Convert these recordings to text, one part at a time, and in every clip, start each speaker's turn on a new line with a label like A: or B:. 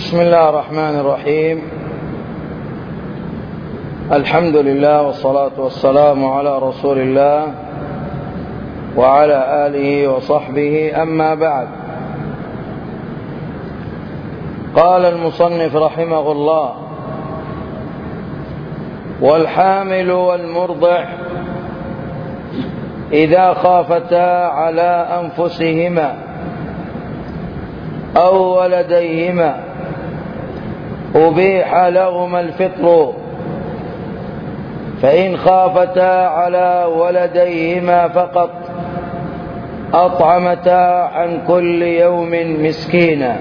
A: بسم الله الرحمن الرحيم. الحمد لله والصلاة والسلام على رسول الله وعلى آله وصحبه، أما بعد. قال المصنف رحمه الله: والحامل والمرضع إذا خافتا على أنفسهما أو ولديهما أبيح لهما الفطر، فإن خافتا على ولديهما فقط أطعمتا عن كل يوم مسكينا.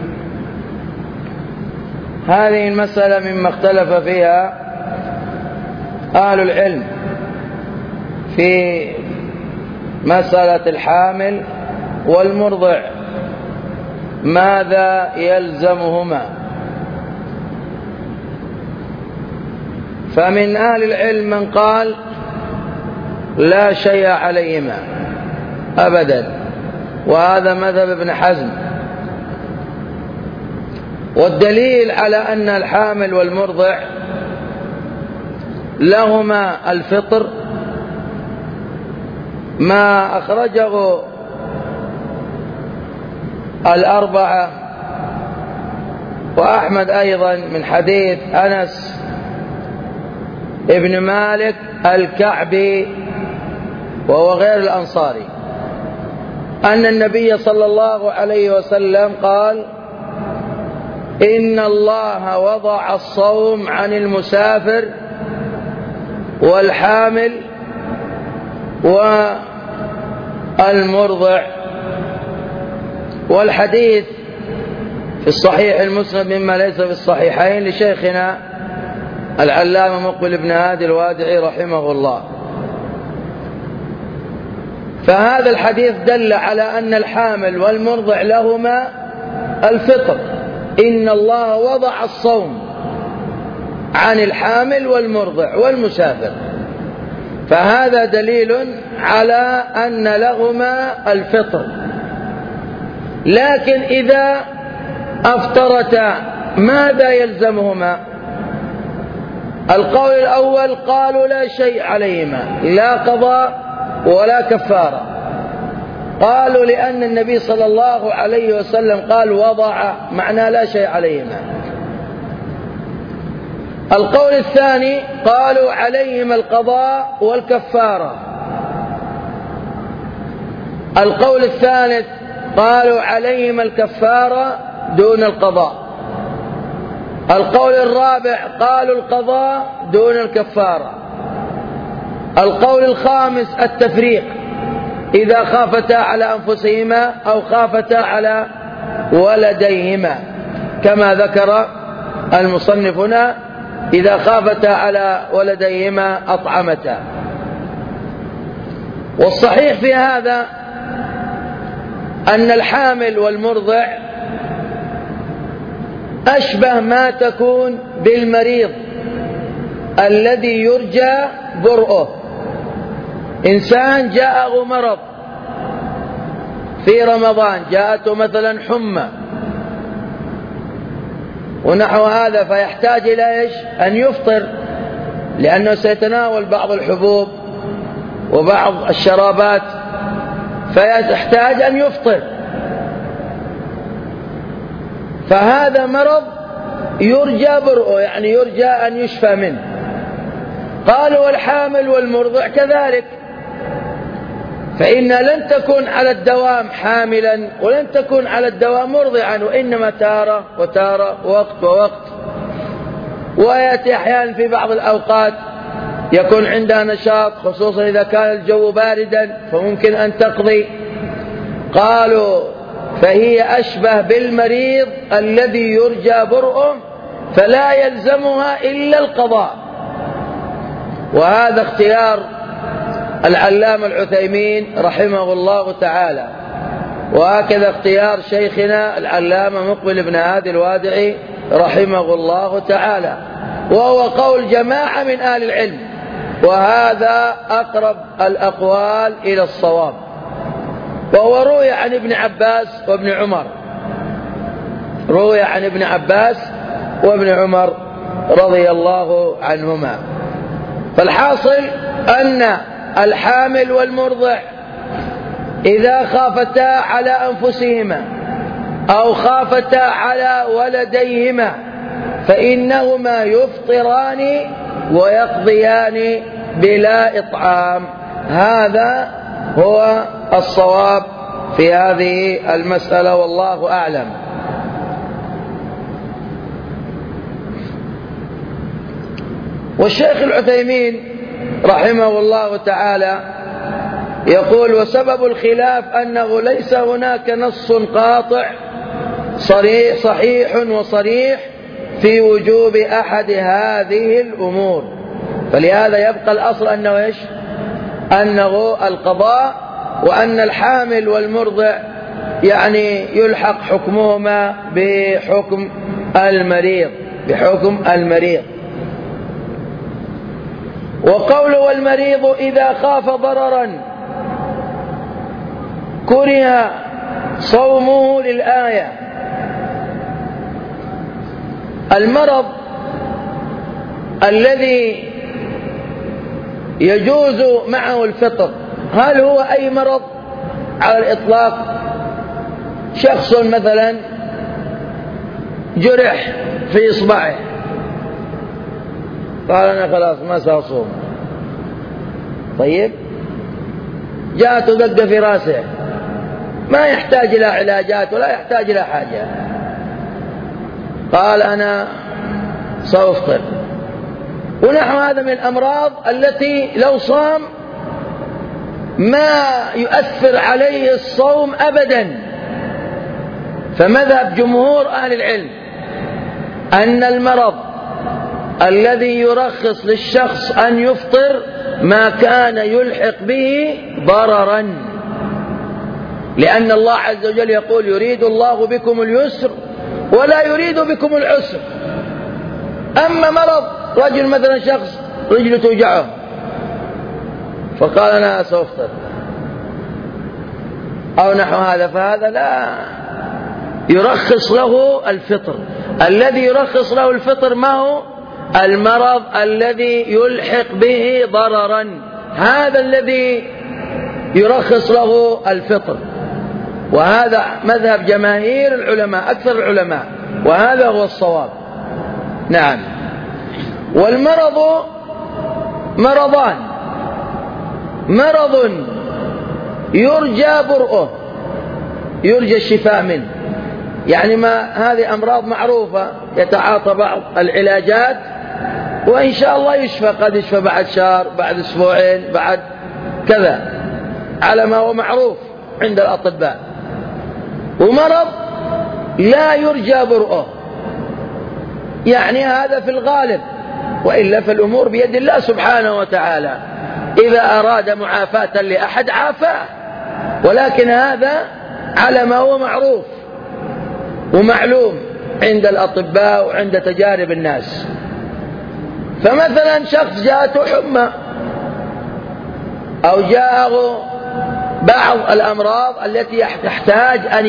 A: هذه المسألة مما اختلف فيها أهل العلم في مسألة الحامل والمرضع، ماذا يلزمهما؟ فمن أهل العلم من قال لا شيء عليهما أبدا، وهذا مذهب ابن حزم. والدليل على أن الحامل والمرضع لهما الفطر ما أخرجه الأربعة وأحمد أيضا من حديث أنس ابن مالك الكعبي وهو غير الأنصاري، أن النبي صلى الله عليه وسلم قال: إن الله وضع الصوم عن المسافر والحامل والمرضع. والحديث في الصحيح المسند مما ليس في الصحيحين لشيخنا العلامة مقبل بن هادي الوادعي رحمه الله. فهذا الحديث دل على أن الحامل والمرضع لهما الفطر. إن الله وضع الصوم عن الحامل والمرضع والمسافر، فهذا دليل على أن لهما الفطر. لكن إذا أفطرتا ماذا يلزمهما؟ القول الأول قالوا لا شيء عليهما، لا قضاء ولا كفارة. قالوا لأن النبي صلى الله عليه وسلم قال وضع، معنى لا شيء عليهما. القول الثاني قالوا عليهما القضاء والكفارة. القول الثالث قالوا عليهما الكفارة دون القضاء. القول الرابع قالوا القضاء دون الكفارة. القول الخامس التفريق، إذا خافتا على أنفسهما أو خافتا على ولديهما، كما ذكر المصنف هنا: إذا خافتا على ولديهما أطعمتا. والصحيح في هذا أن الحامل والمرضع أشبه ما تكون بالمريض الذي يرجى برؤه. إنسان جاءه مرض في رمضان، جاءته مثلا حمى ونحو هذا، فيحتاج إلى إيش؟ أن يفطر، لأنه سيتناول بعض الحبوب وبعض الشرابات، فيحتاج أن يفطر. فهذا مرض يرجى برؤه، يعني يرجى أن يشفى منه. قالوا والحامل والمرضع كذلك، فإنها لن تكون على الدوام حاملا ولن تكون على الدوام مرضعا، وإنما تارة وتارة، وقت ووقت. ويأتي أحيانا في بعض الأوقات يكون عندها نشاط، خصوصا إذا كان الجو باردا فممكن أن تقضي. قالوا فهي أشبه بالمريض الذي يرجى برؤه، فلا يلزمها إلا القضاء. وهذا اختيار العلامة العثيمين رحمه الله تعالى، وهكذا اختيار شيخنا العلامة مقبل بن هادي الوادعي رحمه الله تعالى، وهو قول جماعة من أهل العلم، وهذا أقرب الأقوال إلى الصواب. وهو روي عن ابن عباس وابن عمر روي عن ابن عباس وابن عمر رضي الله عنهما. فالحاصل أن الحامل والمرضع إذا خافتا على أنفسهما أو خافتا على ولديهما فإنهما يفطران ويقضيان بلا إطعام. هذا هو الصواب في هذه المسألة والله أعلم. والشيخ العثيمين رحمه الله تعالى يقول: وسبب الخلاف أنه ليس هناك نص قاطع صحيح وصريح في وجوب أحد هذه الأمور، فلهذا يبقى الأصل أنه إيش؟ أنه القضاء، وأن الحامل والمرضع يعني يلحق حكمهما بحكم المريض. وقوله والمريض إذا خاف ضررا كره صومه للآية. المرض الذي يجوز معه الفطر هل هو أي مرض على الإطلاق؟ شخص مثلا جرح في إصبعه قال أنا خلاص ما سأصوم، طيب جاءته دقة في راسه ما يحتاج إلى علاجات ولا يحتاج إلى حاجة، قال أنا سأفطر. ونحو هذا من الأمراض التي لو صام ما يؤثر عليه الصوم أبدا. فمذهب جمهور أهل العلم أن المرض الذي يرخص للشخص أن يفطر ما كان يلحق به ضررا، لأن الله عز وجل يقول: يريد الله بكم اليسر ولا يريد بكم العسر. أما مرض رجل مثلا شخص رجله توجعه فقال أنا سأفطر أو نحو هذا، فهذا لا يرخص له الفطر. الذي يرخص له الفطر ما هو؟ المرض الذي يلحق به ضررا، هذا الذي يرخص له الفطر. وهذا مذهب جماهير العلماء أكثر العلماء، وهذا هو الصواب. نعم. والمرض مرضان: مرض يرجى برؤه، يرجى الشفاء منه، يعني ما هذه أمراض معروفة يتعاطى بعض العلاجات وإن شاء الله يشفى، قد يشفى بعد شهر، بعد أسبوعين، بعد كذا، على ما هو معروف عند الأطباء. ومرض لا يرجى برؤه، يعني هذا في الغالب، وإلا فالأمور بيد الله سبحانه وتعالى، إذا أراد معافاة لأحد عافاه، ولكن هذا على ما هو معروف ومعلوم عند الأطباء وعند تجارب الناس. فمثلا شخص جاءته حمى أو جاءه بعض الأمراض التي تحتاج أن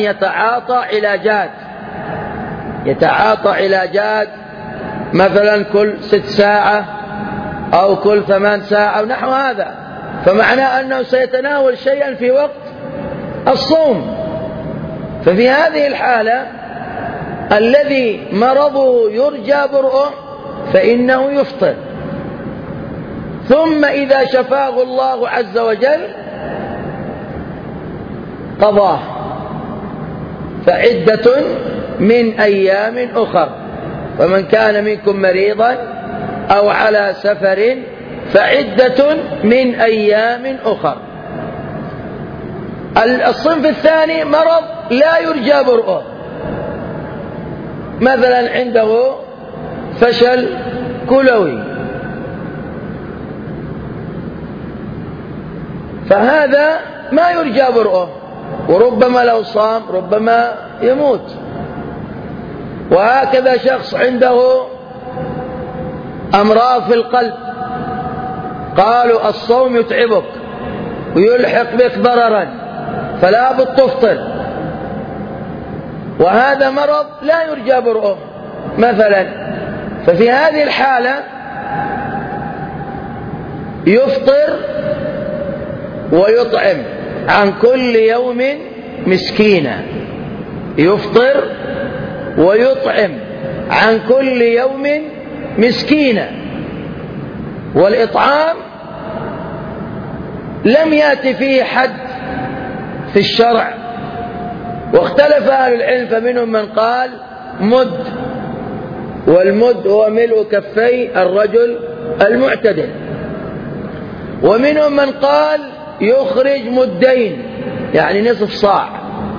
A: يتعاطى علاجات مثلا كل 6 ساعة أو كل 8 ساعة ونحو هذا، فمعناه أنه سيتناول شيئا في وقت الصوم. ففي هذه الحالة الذي مرضه يرجى برؤه فإنه يفطر، ثم إذا شفاه الله عز وجل قضاه، فعدة من أيام أخر. ومن كان منكم مريضا أو على سفر فعدة من أيام أخر. الصنف الثاني مرض لا يرجى برؤه، مثلا عنده فشل كلوي، فهذا ما يرجى برؤه، وربما لو صام ربما يموت. وهكذا شخص عنده أمراض في القلب، قالوا الصوم يتعبك ويلحق بك ضررا فلا بد تفطر، وهذا مرض لا يرجى برؤه مثلا، ففي هذه الحالة يفطر ويطعم عن كل يوم مسكينا، يفطر ويطعم عن كل يوم مسكينا. والإطعام لم يأتي فيه حد في الشرع، واختلف أهل العلم، فمنهم من قال مد، والمد هو ملء كفي الرجل المعتدل، ومنهم من قال يخرج مدين يعني نصف صاع.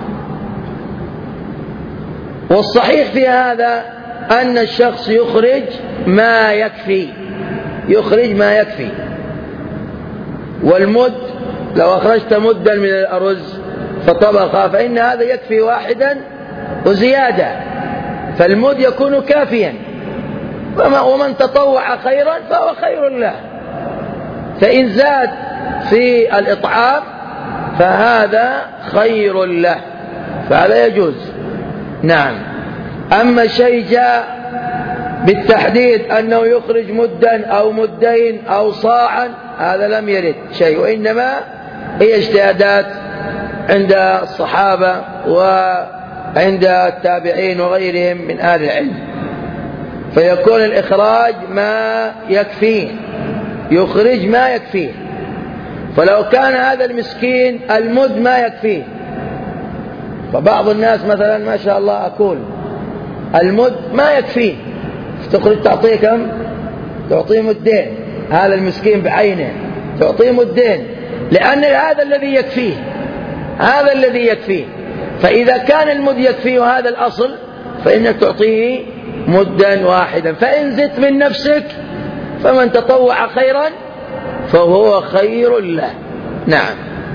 A: والصحيح في هذا أن الشخص يخرج ما يكفي، يخرج ما يكفي. والمد لو أخرجت مدا من الأرز فطبخ فإن هذا يكفي واحدا وزيادة، فالمد يكون كافيا، ومن تطوع خيرا فهو خير له. فإن زاد في الإطعام فهذا خير له، فهذا يجوز. نعم. أما شيء جاء بالتحديد أنه يخرج مدا أو مدين أو صاعا، هذا لم يرد شيء، وإنما هي اجتهادات عند الصحابة وعند التابعين وغيرهم من أهل العلم، فيكون الإخراج ما يكفيه، يخرج ما يكفيه. فلو كان هذا المسكين المد ما يكفيه، فبعض الناس مثلا ما شاء الله أكل المد ما يكفيه، تخرج تعطيه كم؟ تعطيه مدين، هذا المسكين بعينه تعطيه مدين، لأن هذا الذي يكفيه، هذا الذي يكفيه. فإذا كان المد يكفيه هذا الأصل فإنك تعطيه مدا واحدا، فإن زدت من نفسك فمن تطوع خيرا فهو خير له. نعم.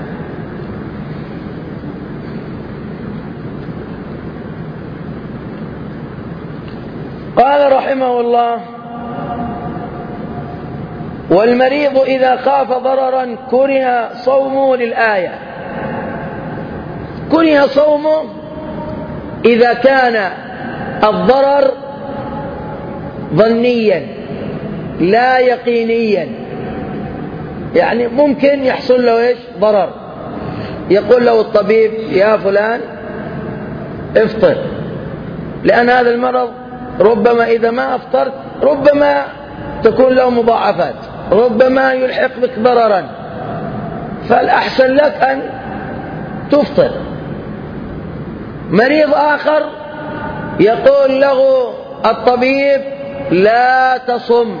A: قال رحمه الله: والمريض إذا خاف ضررا كره صومه للآية. كره صومه إذا كان الضرر ظنيا لا يقينيا، يعني ممكن يحصل له إيش؟ ضرر، يقول له الطبيب يا فلان افطر، لأن هذا المرض ربما إذا ما أفطرت ربما تكون له مضاعفات، ربما يلحق بك ضررا، فالأحسن لك أن تفطر. مريض آخر يقول له الطبيب لا تصم،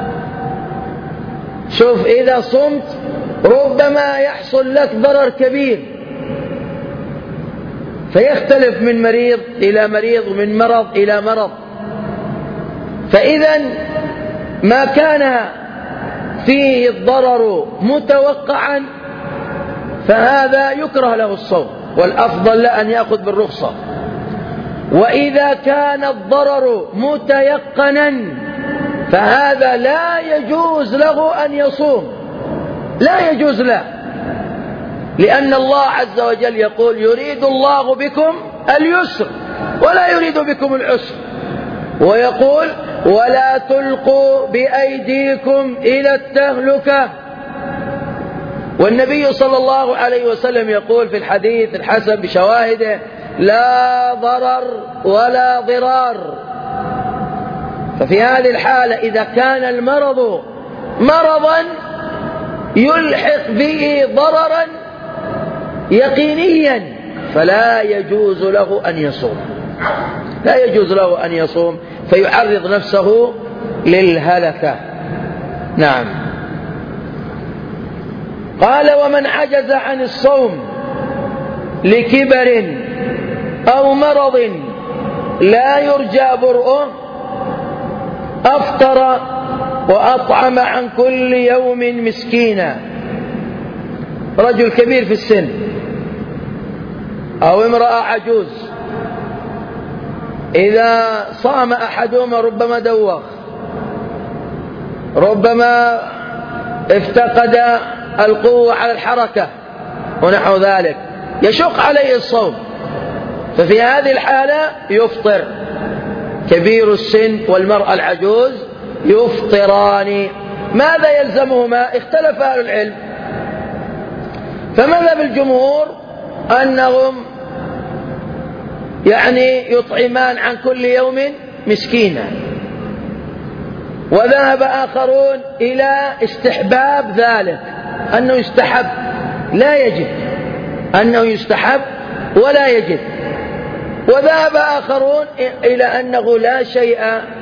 A: شوف إذا صمت ربما يحصل لك ضرر كبير، فيختلف من مريض إلى مريض ومن مرض إلى مرض. فإذا ما كان فيه الضرر متوقعا فهذا يكره له الصوم، والأفضل له أن يأخذ بالرخصة. وإذا كان الضرر متيقنا فهذا لا يجوز له أن يصوم، لا يجوز له، لأن الله عز وجل يقول يريد الله بكم اليسر ولا يريد بكم العسر، ويقول ولا تلقوا بأيديكم إلى التهلكة. والنبي صلى الله عليه وسلم يقول في الحديث الحسن بشواهده لا ضرر ولا ضرار. ففي هذه الحالة إذا كان المرض مرضا يلحق به ضررا يقينيا فلا يجوز له أن يصوم، لا يجوز له أن يصوم، فيعرض نفسه للهلكة. نعم. قال ومن عجز عن الصوم لكبر أو مرض لا يرجى برؤه أفطر وأطعم عن كل يوم مسكينا. رجل كبير في السن أو امرأة عجوز، إذا صام أحدهما ربما دوخ، ربما افتقد القوة على الحركة ونحو ذلك، يشق عليه الصوم، ففي هذه الحالة يفطر كبير السن والمرأة العجوز يفطران. ماذا يلزمهما؟ اختلف أهل العلم، فمذهب الجمهور أنهم يطعمان عن كل يوم مسكينا، وذهب آخرون إلى استحباب ذلك، أنه يستحب لا يجب، أنه يستحب ولا يجب. وذهب آخرون إلى أنه لا شيء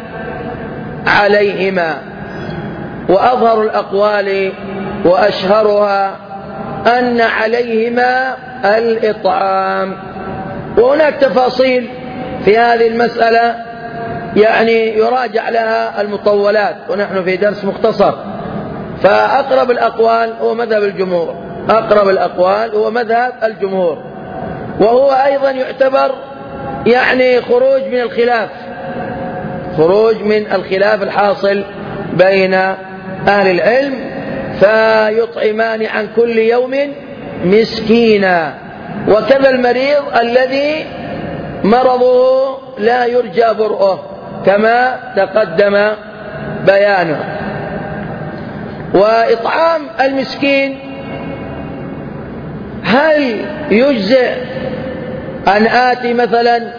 A: عليهما. وأظهر الأقوال وأشهرها أن عليهما الإطعام. وهناك تفاصيل في هذه المسألة يراجع لها المطولات، ونحن في درس مختصر. فأقرب الأقوال هو مذهب الجمهور، أقرب الأقوال هو مذهب الجمهور، وهو أيضا يعتبر خروج من الخلاف، خروج من الخلاف الحاصل بين أهل العلم. فيطعمان عن كل يوم مسكينا. وكذا المريض الذي مرضه لا يرجى برؤه كما تقدم بيانه. وإطعام المسكين هل يجزئ أن آتي مثلا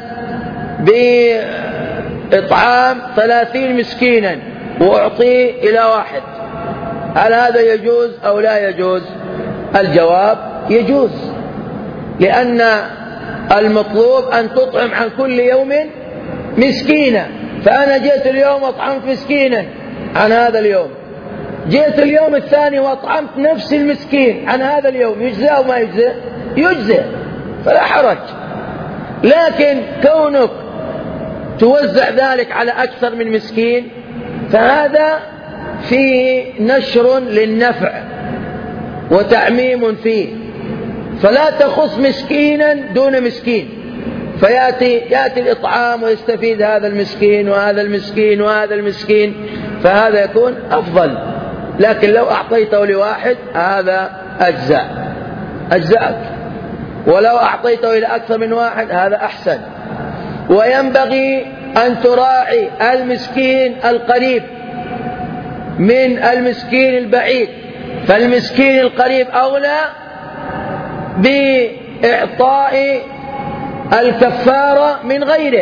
A: بإطعام 30 مسكينا وأعطيه إلى واحد؟ هل هذا يجوز أو لا يجوز؟ الجواب يجوز، لأن المطلوب أن تطعم عن كل يوم مسكينا. فأنا جئت اليوم وأطعمت مسكينا عن هذا اليوم، جئت اليوم الثاني وأطعمت نفس المسكين عن هذا اليوم، يجزئ أو ما يجزئ؟ يجزئ، فلا حرج. لكن كونك توزع ذلك على أكثر من مسكين فهذا فيه نشر للنفع وتعميم فيه، فلا تخص مسكينا دون مسكين، يأتي الإطعام ويستفيد هذا المسكين وهذا المسكين وهذا المسكين، فهذا يكون أفضل. لكن لو أعطيته لواحد هذا أجزأك، ولو أعطيته إلى أكثر من واحد هذا أحسن. وينبغي أن تراعي المسكين القريب من المسكين البعيد، فالمسكين القريب أولى بإعطاء الكفارة من غيره.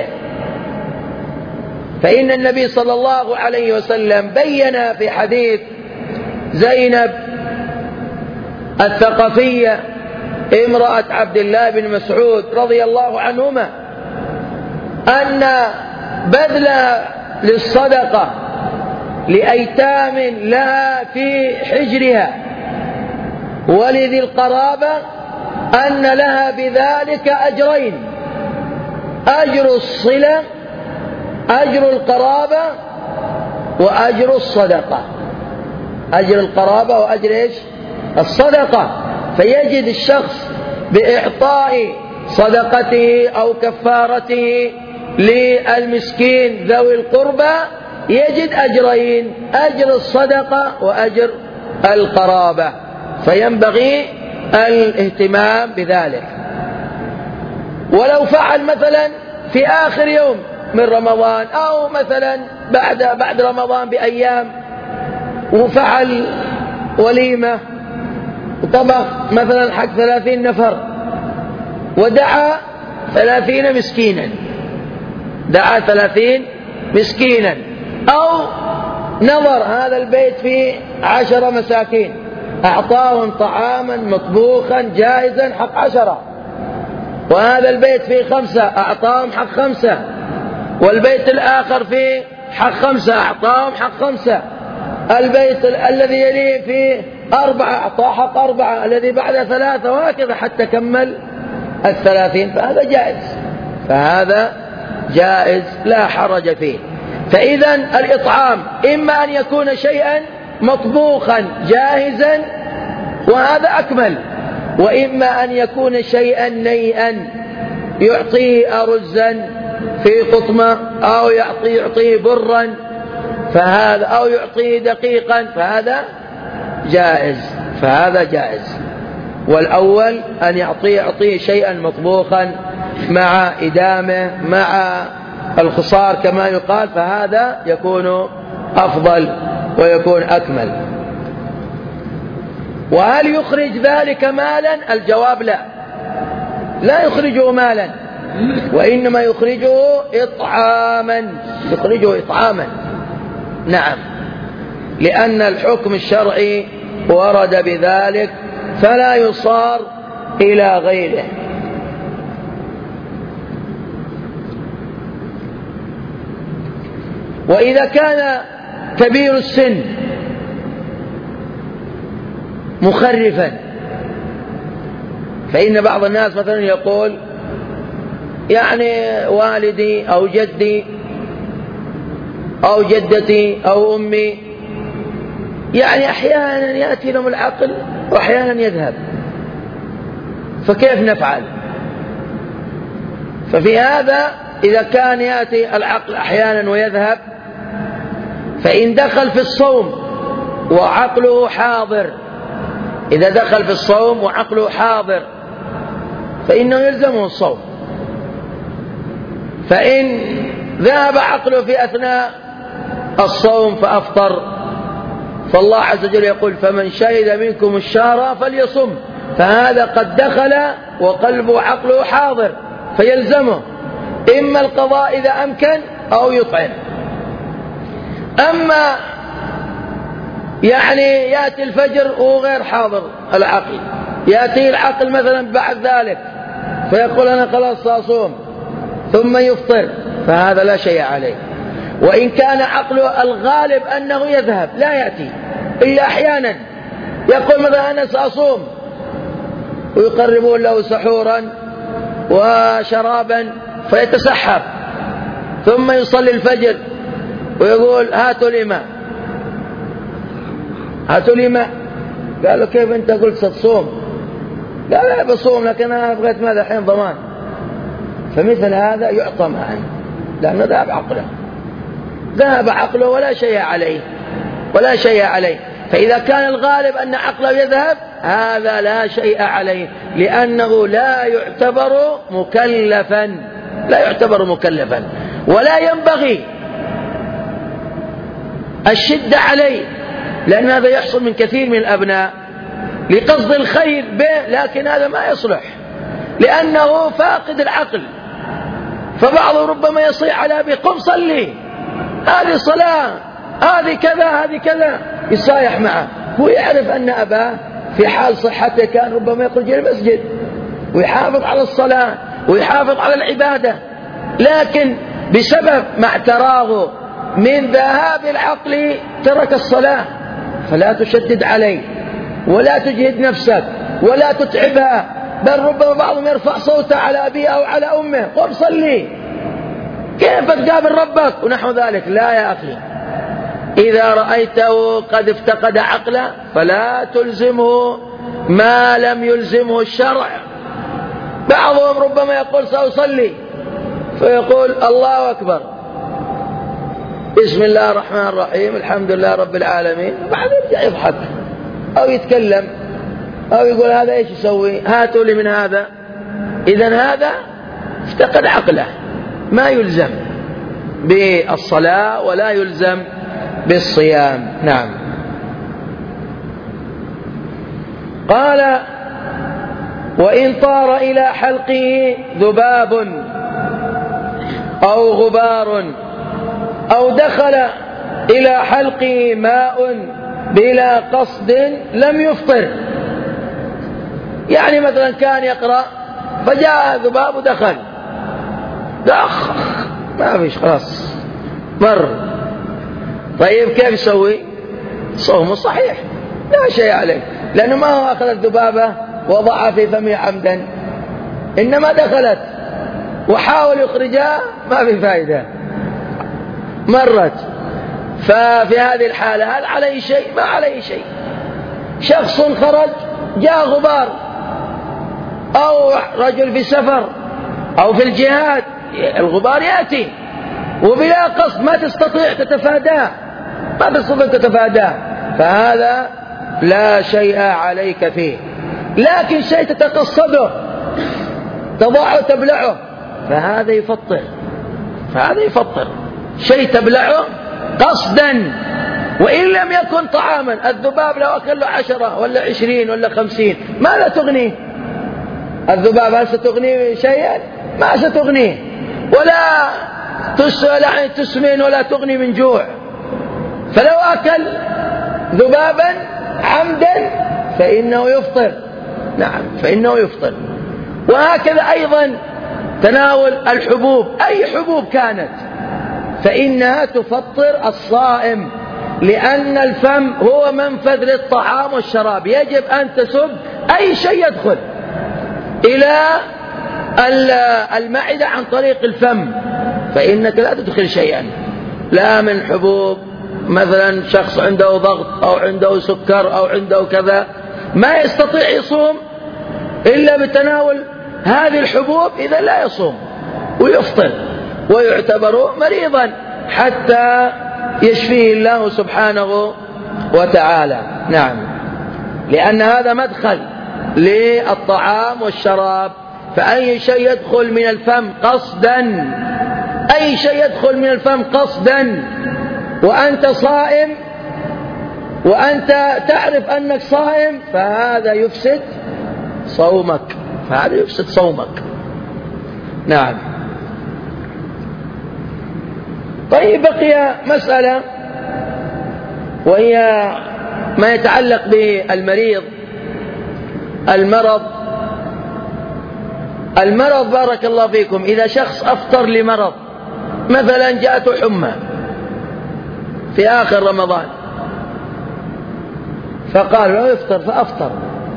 A: فإن النبي صلى الله عليه وسلم بين في حديث زينب الثقفية امرأة عبد الله بن مسعود رضي الله عنهما أن بذلها للصدقة لأيتام لها في حجرها ولذي القرابة أن لها بذلك أجرين: أجر الصلة، أجر القرابة، وأجر الصدقة. أجر القرابة وأجر الصدقة. فيجد الشخص بإعطاء صدقته أو كفارته للمسكين ذوي القربى يجد أجرين: أجر الصدقة وأجر القرابة. فينبغي الاهتمام بذلك. ولو فعل مثلا في آخر يوم من رمضان أو مثلا بعد رمضان بأيام وفعل وليمة وطبخ مثلا حق 30 نفر ودعا 30 مسكينا، دعا 30 مسكينا، أو نظر هذا البيت فيه 10 مساكين أعطاهم طعاما مطبوخا جاهزا حق 10، وهذا البيت فيه 5 أعطاهم حق 5، والبيت الآخر فيه حق 5 أعطاهم حق 5، البيت الذي يليه فيه 4 أعطاه حق 4، الذي بعد 3، وهكذا حتى كمل 30. فهذا جائز لا حرج فيه. فإذا الإطعام إما أن يكون شيئا مطبوخا جاهزا وهذا أكمل، وإما أن يكون شيئا نيئا يعطيه أرزا في قطمة أو يعطيه برا فهذا، أو يعطيه دقيقا، فهذا جائز. والأول أن يعطيه شيئا مطبوخا مع إدامه مع الخصار كما يقال، فهذا يكون أفضل ويكون أكمل. وهل يخرج ذلك مالا؟ الجواب لا، لا يخرجه مالا، وإنما يخرجه إطعاما. نعم، لأن الحكم الشرعي ورد بذلك فلا يصار إلى غيره. وإذا كان كبير السن مخرفا، فإن بعض الناس مثلا يقول يعني والدي أو جدي أو جدتي أو أمي يعني أحيانا يأتي لهم العقل وأحيانا يذهب، فكيف نفعل؟ ففي هذا إذا كان يأتي العقل أحيانا ويذهب، فإن دخل في الصوم وعقله حاضر، إذا دخل في الصوم وعقله حاضر فإنه يلزمه الصوم. فإن ذهب عقله في أثناء الصوم فأفطر، فالله عز وجل يقول فمن شهد منكم الشهر فليصم، فهذا قد دخل وقلبه وعقله حاضر فيلزمه إما القضاء إذا أمكن أو يطعم. أما يعني يأتي الفجر وهو غير حاضر العقل، يأتي العقل مثلا بعد ذلك فيقول أنا خلاص سأصوم ثم يفطر، فهذا لا شيء عليه. وإن كان عقله الغالب أنه يذهب لا يأتي إلا أحيانا، يقول مثلا أنا سأصوم ويقربون له سحورا وشرابا فيتسحب، ثم يصلي الفجر ويقول هاتوا لي ماء، هاتوا لي ماء. قالوا كيف أنت قلت ستصوم؟ قال لا بصوم لكن أنا بغيت ماذا الحين ضمان. فمثل هذا يعطى معا لأنه ذهب عقله ولا شيء عليه. فإذا كان الغالب أن عقله يذهب هذا لا شيء عليه، لأنه لا يعتبر مكلفا، ولا ينبغي الشدة عليه، لأن هذا يحصل من كثير من الأبناء لقصد الخير به، لكن هذا ما يصلح لأنه فاقد العقل. فبعضه ربما يصيح على أبيه قم صلي، هذه صلاة، هذه كذا يصايح معه، هو يعرف أن أباه في حال صحته كان ربما يخرج إلى المسجد ويحافظ على الصلاة ويحافظ على العبادة، لكن بسبب ما اعتراه من ذهاب العقل ترك الصلاة. فلا تشدد عليه ولا تجهد نفسك ولا تتعبها، بل ربما بعضهم يرفع صوته على أبيه أو على أمه قم صلي، كيف تقابل ربك ونحو ذلك. لا يا أخي، إذا رأيته قد افتقد عقله فلا تلزمه ما لم يلزمه الشرع. بعضهم ربما يقول سأصلي فيقول الله أكبر بسم الله الرحمن الرحيم الحمد لله رب العالمين، بعد يرجع يضحك أو يتكلم أو يقول هذا إيش يسوي، هاتوا لي من هذا. إذن هذا افتقد عقله، ما يلزم بالصلاة ولا يلزم بالصيام. نعم. قال وإن طار إلى حلقه ذباب أو غبار أو دخل إلى حلقه ماء بلا قصد لم يفطر. يعني مثلا كان يقرأ فجاء ذباب ودخل ما فيش خلاص مر، طيب كيف يسوي؟ صومه صحيح لا شيء عليه، لأنه ما هو أخذ الذبابة وضعها في فمه عمدا، إنما دخلت وحاول يخرجها ما في فائدة، مرت. ففي هذه الحالة هل عليه شيء؟ ما عليه شيء. شخص خرج جاء غبار، أو رجل في سفر أو في الجهاد الغبار يأتي وبلا قصد ما تستطيع تتفاداه، فهذا لا شيء عليك فيه. لكن شيء تتقصده تضعه تبلعه فهذا يفطر، فهذا يفطر. شيء تبلعه قصدا وإن لم يكن طعاما. الذباب لو أكل له 10 ولا 20 ولا 50 ماذا تغنيه؟ الذباب هل ستغنيه شيئا؟ ما ستغنيه، ولا تسمن ولا تغني من جوع. فلو أكل ذبابا عمدا فإنه يفطر. نعم فإنه يفطر. وهكذا أيضا تناول الحبوب، أي حبوب كانت، فإنها تفطر الصائم، لأن الفم هو منفذ للطعام والشراب. يجب أن تسب أي شيء يدخل إلى المعدة عن طريق الفم، فإنك لا تدخل شيئا لا من حبوب. مثلا شخص عنده ضغط أو عنده سكر أو عنده كذا ما يستطيع يصوم إلا بتناول هذه الحبوب، إذا لا يصوم ويفطر ويعتبر مريضا حتى يشفيه الله سبحانه وتعالى. نعم، لأن هذا مدخل للطعام والشراب. فأي شيء يدخل من الفم قصدا، أي شيء يدخل من الفم قصدا وأنت صائم وأنت تعرف أنك صائم فهذا يفسد صومك، فهذا يفسد صومك. نعم. طيب بقي مسألة وهي ما يتعلق بالمريض. المرض بارك الله فيكم، إذا شخص أفطر لمرض، مثلا جاءته حمى في آخر رمضان فقال له يفطر فأفطر،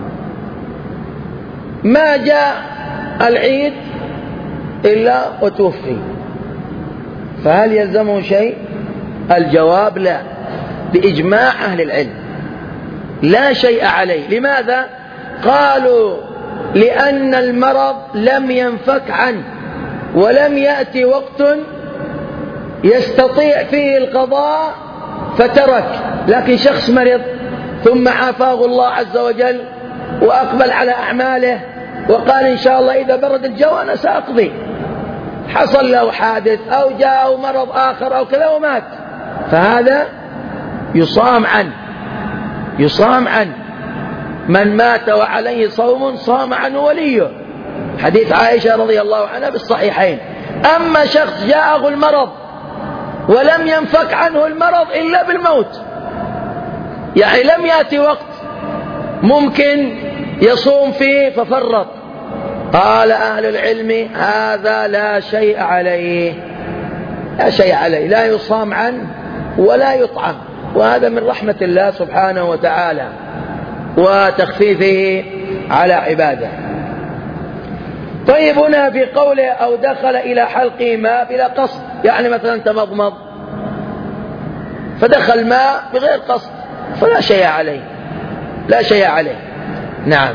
A: ما جاء العيد إلا وتوفي، فهل يلزمه شيء؟ الجواب لا، بإجماع أهل العلم لا شيء عليه. لماذا؟ قالوا لأن المرض لم ينفك عنه ولم يأتي وقت يستطيع فيه القضاء فترك. لكن شخص مرض ثم عافاه الله عز وجل وأقبل على أعماله وقال إن شاء الله إذا برد الجو أنا سأقضي، حصل له حادث أو جاءه مرض آخر أو كذا ومات، فهذا يصام عنه، يصام عنه. من مات وعليه صوم صام عنه وليه، حديث عائشة رضي الله عنها بالصحيحين. أما شخص جاءه المرض ولم ينفك عنه المرض إلا بالموت، يعني لم يأتي وقت ممكن يصوم فيه ففرط، قال أهل العلم هذا لا شيء عليه، لا شيء عليه، لا يصام عنه ولا يطعم. وهذا من رحمة الله سبحانه وتعالى وتخفيفه على عباده. طيب هنا في قوله أو دخل إلى حلقه ماء بلا قصد، يعني مثلا تمضمض فدخل ماء بغير قصد فلا شيء عليه، لا شيء عليه. نعم.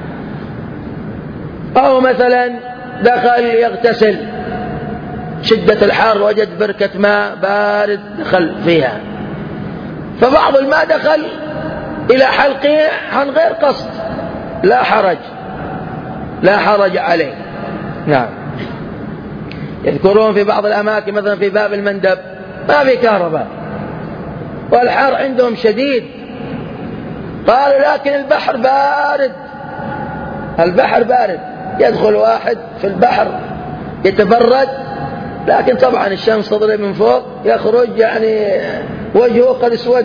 A: أو مثلا دخل يغتسل، شدة الحر وجد بركة ماء بارد دخل فيها، فبعض الماء دخل إلى حلقه عن غير قصد، لا حرج، لا حرج عليه. نعم. يذكرون في بعض الأماكن مثلا في باب المندب ما في كهرباء والحر عندهم شديد، قالوا لكن البحر بارد، البحر بارد، يدخل واحد في البحر يتبرد، لكن طبعا الشمس تضرب من فوق يخرج يعني وجهه قد اسود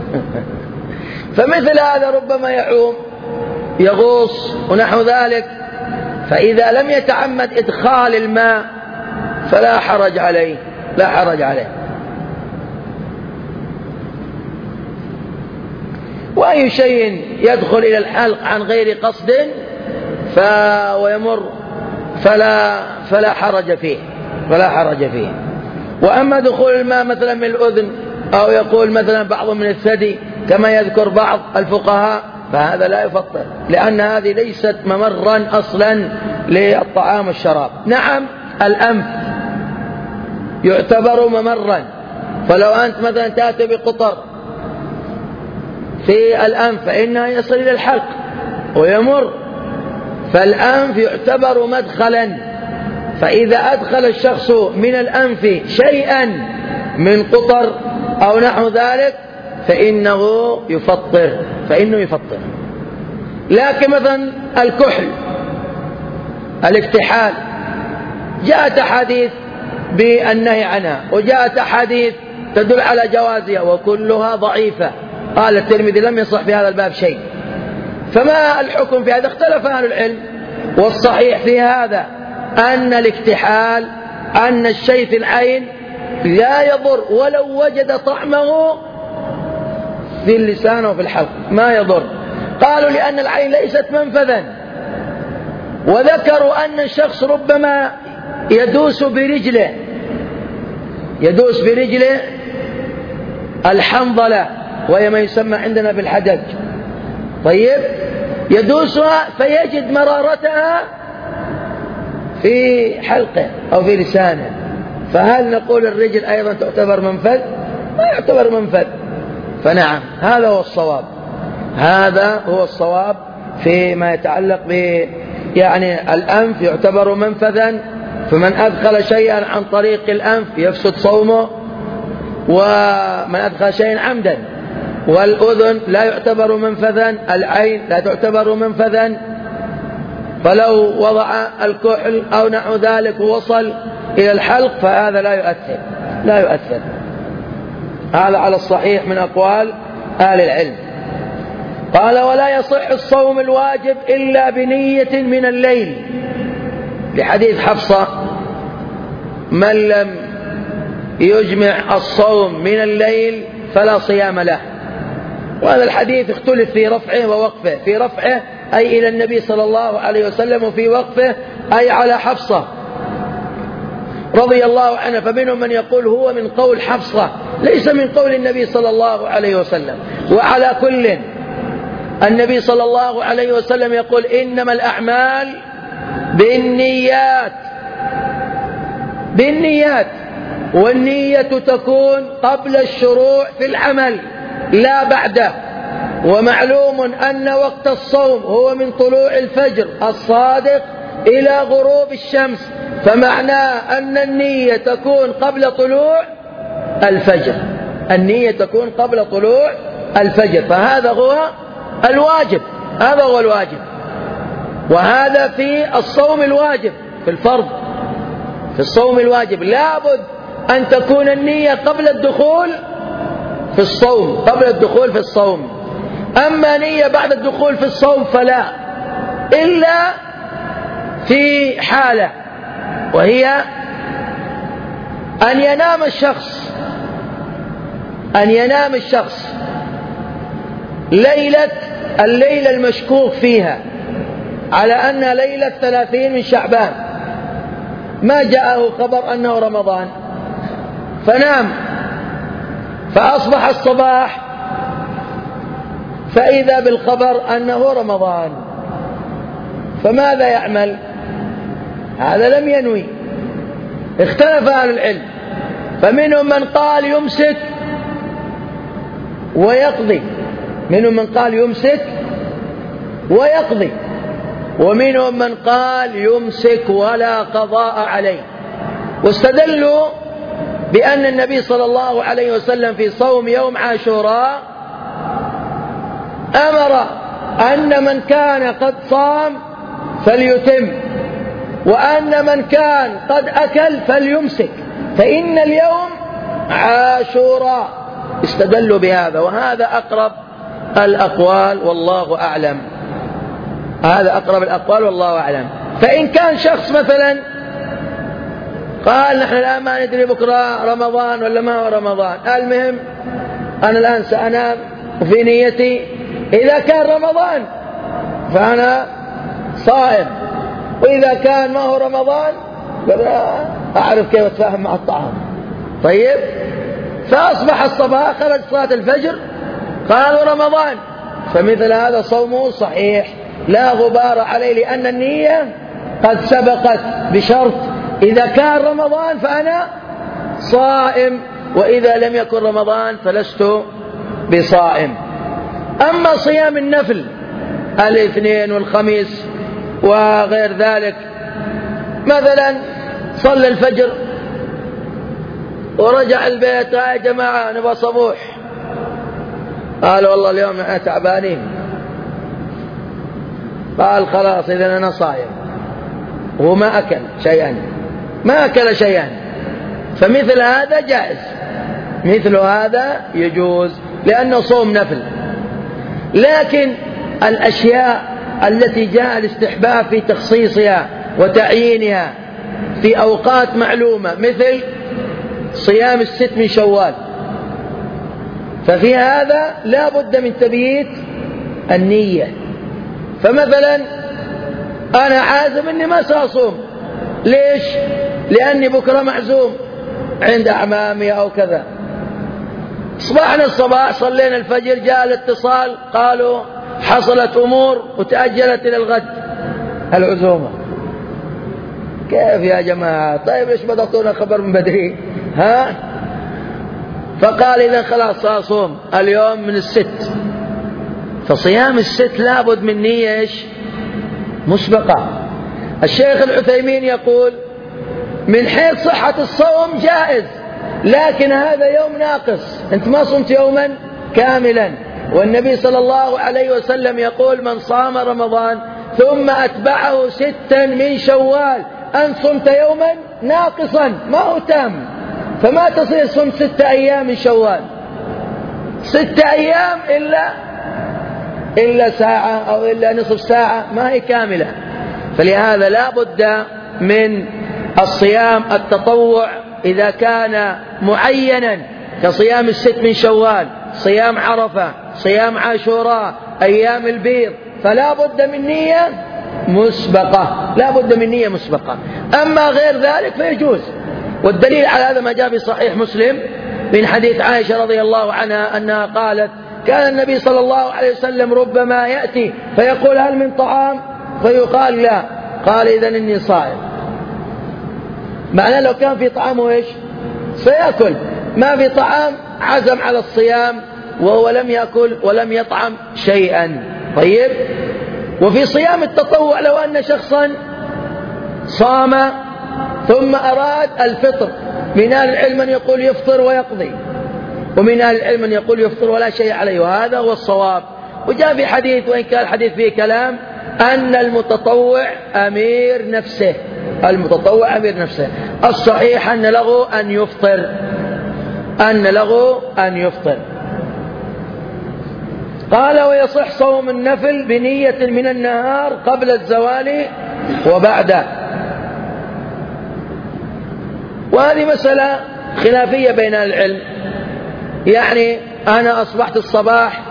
A: فمثل هذا ربما يعوم يغوص ونحو ذلك، فإذا لم يتعمد إدخال الماء فلا حرج عليه، لا حرج عليه. وأي شيء يدخل إلى الحلق عن غير قصد ويمر فلا حرج فيه، فلا حرج فيه. وأما دخول الماء مثلا من الأذن أو يقول مثلا بعض من الثدي كما يذكر بعض الفقهاء فهذا لا يفطر، لأن هذه ليست ممرا أصلا للطعام والشراب. نعم الأنف يعتبر ممرا، فلو أنت مثلا تأتي بقطر في الأنف فإنها يصل إلى الحلق ويمر فالأنف يعتبر مدخلا، فإذا أدخل الشخص من الأنف شيئا من قطر أو نحو ذلك فإنه يفطر. لكن مثلا الكحل، الاكتحال، جاءت أحاديث بالنهي عنها وجاءت أحاديث تدل على جوازها وكلها ضعيفة. قال الترمذي لم يصح في هذا الباب شيء. فما الحكم في هذا؟ اختلف أهل العلم، والصحيح في هذا أن الاكتحال، أن الشيء في العين لا يضر ولو وجد طعمه في اللسان وفي الحلق، ما يضر. قالوا لأن العين ليست منفذا، وذكروا أن الشخص ربما يدوس برجله الحنظلة، وهي ما يسمى عندنا بالحدج. طيب، يدوسها فيجد مرارتها في حلقه أو في لسانه، فهل نقول الرجل أيضا تعتبر منفذ؟ ما يعتبر منفذ. فنعم، هذا هو الصواب فيما يتعلق يعني الأنف يعتبر منفذا، فمن أدخل شيئا عن طريق الأنف يفسد صومه، ومن أدخل شيئا عمدا. والأذن لا يعتبر منفذا، العين لا تعتبر منفذا، فلو وضع الكحل أو نحو ذلك ووصل إلى الحلق فهذا لا يؤثر. هذا على الصحيح من أقوال أهل العلم. قال: ولا يصح الصوم الواجب إلا بنية من الليل، لحديث حفصة: من لم يجمع الصوم من الليل فلا صيام له. وهذا الحديث اختلف في رفعه ووقفه، في رفعه أي إلى النبي صلى الله عليه وسلم، وفي وقفه أي على حفصة رضي الله عنها. فمنهم من يقول هو من قول حفصة ليس من قول النبي صلى الله عليه وسلم. وعلى كل، النبي صلى الله عليه وسلم يقول: إنما الأعمال بالنيات، والنية تكون قبل الشروع في العمل لا بعده. ومعلوم أن وقت الصوم هو من طلوع الفجر الصادق إلى غروب الشمس، فمعناه أن النية تكون قبل طلوع الفجر، فهذا هو الواجب، وهذا في الصوم الواجب. في الفرض، في الصوم الواجب لابد أن تكون النية قبل الدخول في الصوم. أما نية بعد الدخول في الصوم فلا، إلا في حالة، وهي أن ينام الشخص الليلة المشكوك فيها على أنها ليلة 30 من شعبان، ما جاءه خبر أنه رمضان، فنام، فأصبح الصباح فإذا بالخبر أنه رمضان، فماذا يعمل؟ هذا لم ينوي. اختلف أهل العلم، فمنهم من قال يمسك ويقضي، ومنهم من قال يمسك ولا قضاء عليه. واستدلوا بأن النبي صلى الله عليه وسلم في صوم يوم عاشوراء أمر أن من كان قد صام فليتم، وأن من كان قد أكل فليمسك، فإن اليوم عاشوراء. استدلوا بهذا، وهذا أقرب الأقوال والله أعلم. فإن كان شخص مثلا قال: نحن الآن ما ندري بكرة رمضان ولا ما هو رمضان، المهم أنا الآن سأنام في نيتي إذا كان رمضان فأنا صائم، وإذا كان ما هو رمضان أعرف كيف أتفاهم مع الطعام. طيب، فأصبح الصباح خرج صلاة الفجر قالوا رمضان، فمثل هذا صومه صحيح لا غبار عليه، لأن النية قد سبقت بشرط: إذا كان رمضان فأنا صائم، وإذا لم يكن رمضان فلست بصائم. أما صيام النفل الاثنين والخميس وغير ذلك. مثلا صلى الفجر ورجع البيت، يا جماعة نبغى صبوح، قال والله اليوم احنا تعبانين، قال خلاص إذا أنا صايم، وهو ما أكل شيئا، ما أكل شيئا، فمثل هذا جائز، مثل هذا يجوز لأنه صوم نفل. لكن الأشياء التي جاء الاستحباب في تخصيصها وتعيينها في أوقات معلومة مثل صيام 6 من شوال، ففي هذا لا بد من تبييت النية. فمثلا أنا عازم أني ما سأصوم، ليش؟ لأني بكرة معزوم عند أعمامي أو كذا. صباحنا الصباح صلينا الفجر، جاء الاتصال قالوا حصلت أمور وتأجلت إلى الغد العزومة. كيف يا جماعة؟ طيب ليش ما ضغطونا خبر من بدري؟ ها؟ فقال إذا خلاص سأصوم اليوم من 6. فصيام 6 لابد من نية مسبقة. الشيخ العثيمين يقول من حيث صحة الصوم جائز، لكن هذا يوم ناقص، أنت ما صمت يوما كاملا. والنبي صلى الله عليه وسلم يقول من صام رمضان ثم أتبعه 6 من شوال أن صمت يوما ناقصا ما هو تام، فما تصير صمت 6 أيام من شوال، 6 أيام إلا ساعة أو إلا نصف ساعة، ما هي كاملة. فلهذا لا بد من الصيام التطوع إذا كان معينا كصيام 6 من شوال، صيام عرفة، صيام عاشوراء، أيام البيض، فلا بد من نية مسبقة، لا بد من نية مسبقة. أما غير ذلك فيجوز. والدليل على هذا ما جاء في صحيح مسلم من حديث عائشة رضي الله عنها أنها قالت كان النبي صلى الله عليه وسلم ربما يأتي فيقول هل من طعام؟ فيقال لا، قال إذن إني صائم. معناه لو كان في طعامه إيش؟ سيأكل. ما في طعام عزم على الصيام وهو لم يأكل ولم يطعم شيئا. طيب، وفي صيام التطوع لو أن شخصا صام ثم أراد الفطر، من أهل العلم من يقول يفطر ويقضي، ومن أهل العلم من يقول يفطر ولا شيء عليه، وهذا هو الصواب. وجاء في حديث وإن كان الحديث فيه كلام أن المتطوع أمير نفسه، المتطوع أمير نفسه. الصحيح أن له أن يفطر، أن له أن يفطر. قال ويصح صوم النفل بنية من النهار قبل الزوال وبعده. وهذه مسألة خلافية بين العلم، يعني أنا أصبحت الصباح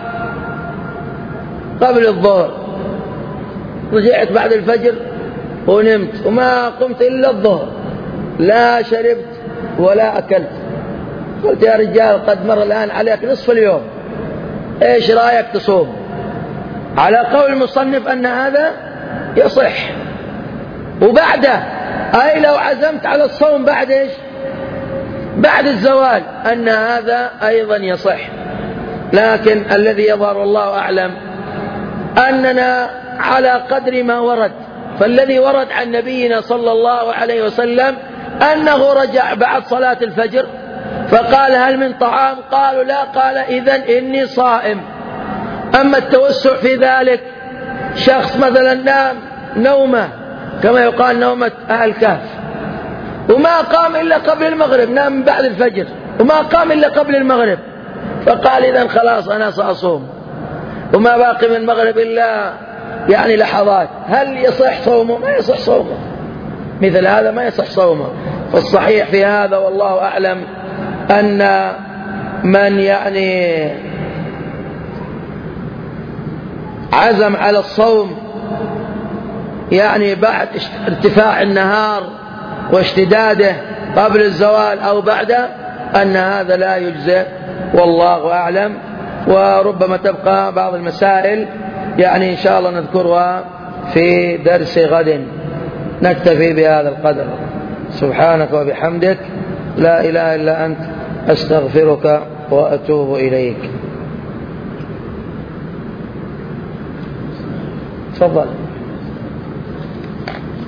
A: قبل الظهر، رجعت بعد الفجر ونمت وما قمت إلا الظهر، لا شربت ولا أكلت. قلت يا رجال قد مر الآن عليك نصف اليوم، إيش رأيك تصوم؟ على قول المصنف أن هذا يصح. وبعده أي لو عزمت على الصوم بعد إيش؟ بعد الزوال، أن هذا أيضا يصح. لكن الذي يظهر والله أعلم أننا على قدر ما ورد. فالذي ورد عن نبينا صلى الله عليه وسلم أنه رجع بعد صلاة الفجر فقال هل من طعام؟ قالوا لا، قال إذن إني صائم. أما التوسع في ذلك، شخص مثلا نام نومة كما يقال نومة أهل الكهف وما قام إلا قبل المغرب، نام من بعد الفجر وما قام إلا قبل المغرب، فقال إذن خلاص أنا سأصوم وما باقي من المغرب إلا يعني لحظات، هل يصح صومه؟ ما يصح صومه، مثل هذا ما يصح صومه. فالصحيح في هذا والله أعلم أن من يعني عزم على الصوم يعني بعد ارتفاع النهار واشتداده قبل الزوال أو بعده أن هذا لا يجزئ والله أعلم. وربما تبقى بعض المسائل يعني إن شاء الله نذكرها في درس غد. نكتفي بهذا القدر. سبحانك وبحمدك، لا إله إلا أنت، أستغفرك وأتوب إليك. تفضل.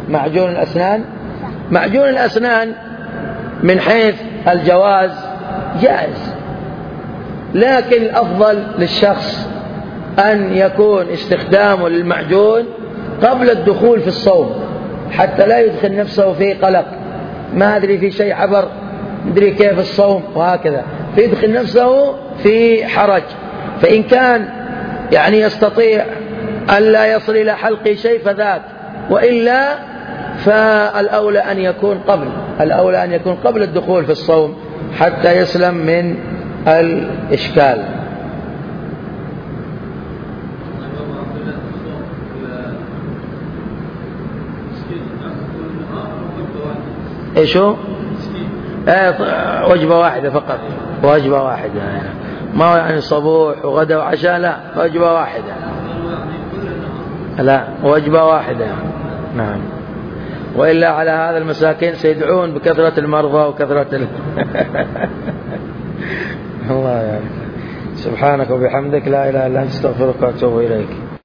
A: معجون الأسنان؟ معجون الأسنان من حيث الجواز جائز، لكن الأفضل للشخص أن يكون استخدامه للمعجون قبل الدخول في الصوم، حتى لا يدخل نفسه في قلق، ما أدري في شيء عبر، أدري كيف الصوم وهكذا، فيدخل نفسه في حرج. فإن كان يعني يستطيع أن لا يصل إلى حلق شيء فذاك، وإلا فالأولى أن يكون قبل الدخول في الصوم حتى يسلم من الإشكال. إيشو؟ وجبة واحدة فقط، وجبة واحدة يعني. ما يعني صبوح وغدا وعشاء، لا، وجبة واحدة، لا، وجبة واحدة. نعم. وإلا على هذا المساكين سيدعون بكثرة المرضى وكثرة الله يعني. سبحانك وبحمدك، لا إله إلا أنت، استغفرك وأتوب إليك.